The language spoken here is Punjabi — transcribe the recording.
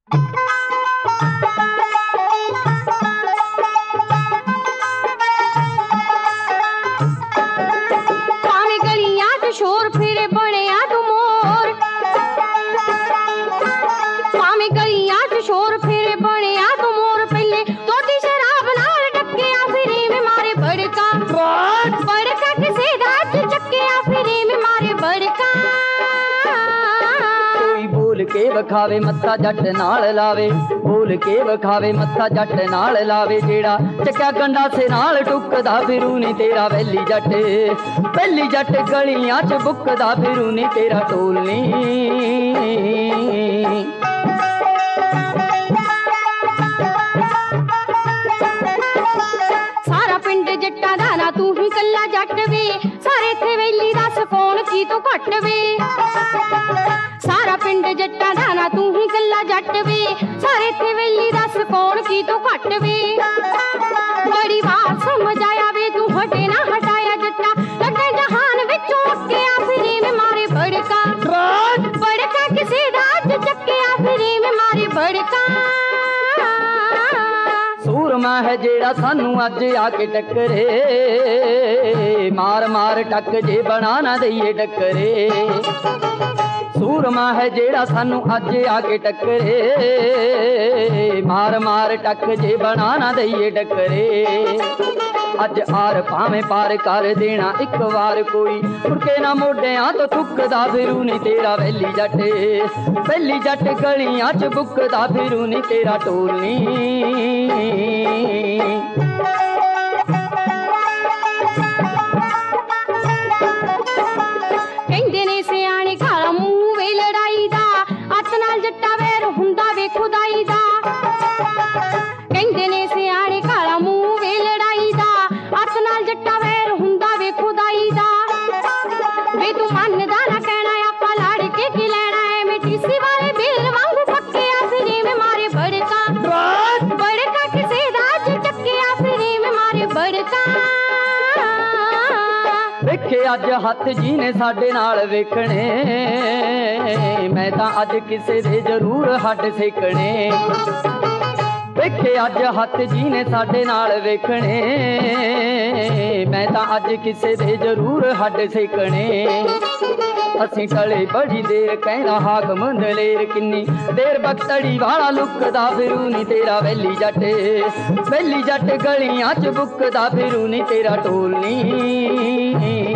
ਭਾਵੇਂ ਗਲੀਆਂ 'ਚ ਸ਼ੋਰ ਫਿਰੇ ਬਣਿਆ ਤੂੰ ਮੋਰ, ਭਾਵੇਂ ਗਲੀਆਂ 'ਚ ਸ਼ੋਰ ਫਿਰੇ ਬਣਿਆ ਤੂੰ ਮੋਰ, ਪਹਿਲੇ ਤੋਦੀ ਸ਼ਰਾਬ ਨਾਲ ਡੱਕਿਆ ਫਿਰੇ ਮੈਂ ਮਾਰੇ ਬੜਕਾ, ਬੜਕਾ ਕਿਸੇ ਦਾ ਅੱਜ ਚੱਕਿਆ ਫਿਰੇ ਮੈਂ ਮਾਰੇ ਬੜਕਾ। ਕੋਈ ਬੋਲ ਕੇ ਵਿਖਾਵੇ ਮੱਥਾ ਜੱਟ ਨਾਲ ਲਾਵੇ, ਬੋਲ ਕੇ ਵਿਖਾਵੇ ਮੱਥਾ ਜੱਟ ਨਾਲ ਲਾਵੇ, ਜਿਹੜਾ ਚੱਕਿਆ ਗੰਡਾਸੇ ਨਾਲ ਟੁੱਕਦਾ ਫਿਰੂ ਨੀ ਤੇਰਾ ਵੈਲੀ ਜੱਟ, ਵੈਲੀ ਜੱਟ ਗਲੀਆਂ 'ਚ ਬੁੱਕਦਾ ਫਿਰੂ ਨੀ ਤੇਰਾ ਢੋਲ ਨੀ। ਸਾਰਾ ਪਿੰਡ ਜੱਟਾਂ ਦਾ ਨਾ ਤੂੰ ਹੀ ਕੱਲਾ ਜੱਟ ਵੇ, ਸਾਰੇ ਇੱਥੇ ਵੈਲੀ ਦੱਸ ਕੌਣ ਕੀ ਤੋਂ ਘੱਟ ਵੇ। ਸਾਰਾ ਪਿੰਡ ਜੱਟਾਂ ਦਾ ਨਾ ਤੂੰ ਹੀ ਕੱਲਾ ਜੱਟ ਵੇ, ਸਾਰੇ ਇੱਥੇ ਵੈਲੀ ਦੱਸ ਕੌਣ ਕੀ ਤੋਂ ਘੱਟ ਵੇ। ਬੜੀ ਵਾਰ ਸਮਝ ਆਇਆ ਵੇ ਤੂੰ ਹਟੇ ਨਾ ਹਟਾਇਆ ਜੱਟਾ, ਲੱਗੇ ਜਹਾਨ ਵਿੱਚੋਂ ਅੱਕਿਆ ਫਿਰੇ ਮੈਂ ਮਾਰੇ ਬੜਕਾ, ਬੜਕਾ ਕਿਸੇ ਦਾ ਅੱਜ ਚੱਕਿਆ ਫਿਰੇ ਮੈਂ ਮਾਰੇ ਬੜਕਾ। ਸੂਰਮਾ ਹੈ ਜਿਹੜਾ ਸਾਨੂੰ ਅੱਜ ਆ ਕੇ ਟੱਕਰੇ, ਮਾਰ ਮਾਰ ਟੱਕ ਜੇ ਬਣਾ ਨਾ ਦਈਏ ਟੱਕਰੇ। ਸੂਰਮਾ ਹੈ ਜਿਹੜਾ ਸਾਨੂੰ ਅੱਜ ਆ ਕੇ ਟੱਕਰੇ, ਮਾਰ ਮਾਰ ਟੱਕ ਜੇ ਬਣਾ ਨਾ ਦਈਏ ਟੱਕਰੇ। ਅੱਜ ਆਰ ਭਾਵੇਂ ਪਾਰ ਕਰ ਦੇਣਾ ਇੱਕ ਵਾਰ ਕੋਈ, ਮੁੜ ਕੇ ਨਾ ਮੋਢਿਆਂ ਤੋਂ ਥੁੱਕਦਾ ਫਿਰੂ ਨੀ ਤੇਰਾ ਵੈਲੀ ਜੱਟ, ਵੈਲੀ ਜੱਟ ਗਲੀਆਂ 'ਚ ਬੁੱਕਦਾ ਫਿਰੂ ਨੀ ਤੇਰਾ ਢੋਲ ਨੀ। ਕਹਿੰਦੇ ਨੇ ਸਿਆਣੇ ਕਾਲਾ ਮੂੰਹ ਵੇ ਲੜਾਈ ਦਾ, ਅੱਤ ਨਾਲ ਜੱਟਾ ਵੈਰ ਹੁੰਦਾ ਵੇ ਖੁਦਾਈ ਦਾ। ਕਹਿੰਦੇ ਨੇ ਸਿਆਣੇ ਕਾਲਾ ਮੂੰਹ ਵੇ ਲੜਾਈ ਦਾ, ਅੱਤ ਨਾਲ ਜੱਟਾ ਵੈਰ ਹੁੰਦਾ ਵੇ ਖੁਦਾਈ ਦਾ। ਵੇ ਤੂੰ ਮੰਨਦਾ ਨਾ ਕਹਿਣਾ ਆਪਾਂ ਲੜ ਕੇ ਕੀ ਲੈਣਾ, ਐਵੇਂ ਟੀਸੀ ਵਾਲੇ ਬੇਲ ਵਾਂਗੂ ਪੱਕਿਆ ਫਿਰੇ ਮੈਂ ਮਾਰੇ ਬੜਕਾ, ਬੜਕਾ ਕਿਸੇ ਦਾ ਅੱਜ ਚੱਕਿਆ ਫਿਰੇ ਮੈਂ ਮਾਰੇ ਬੜਕਾ। ਵੇਖੇ ਅੱਜ ਹੱਥ ਜੀ ਨੇ ਸਾਡੇ ਨਾਲ ਵੇਖਣੇ, ਮੈਂ ਤਾਂ ਅੱਜ ਕਿਸੇ ਦੇ ਜ਼ਰੂਰ ਹੱਡ ਸੇਕਣੇ। ਵੇਖੇ ਅੱਜ ਹੱਥ ਜੀ ਨੇ ਸਾਡੇ ਨਾਲ ਵੇਖਣੇ, ਮੈਂ ਤਾਂ ਅੱਜ ਕਿਸੇ ਦੇ ਜ਼ਰੂਰ ਹੱਡ ਸੇਕਣੇ। ਅਸੀਂ ਟਲੇ ਬੜੀ ਦੇਰ ਕਹਿੰਦਾ ਹਾਕਮ ਦਲੇਰ, ਕਿੰਨੀ ਦੇਰ ਬਖਤੜੀ ਵਾਲਾ ਲੁਕਦਾ ਫਿਰੂ ਨੀ ਤੇਰਾ ਵੈਲੀ ਜੱਟ, ਵੈਲੀ ਜੱਟ ਗਲੀਆਂ 'ਚ ਬੁੱਕਦਾ ਫਿਰੂ ਨੀ ਤੇਰਾ ਢੋਲ ਨੀ।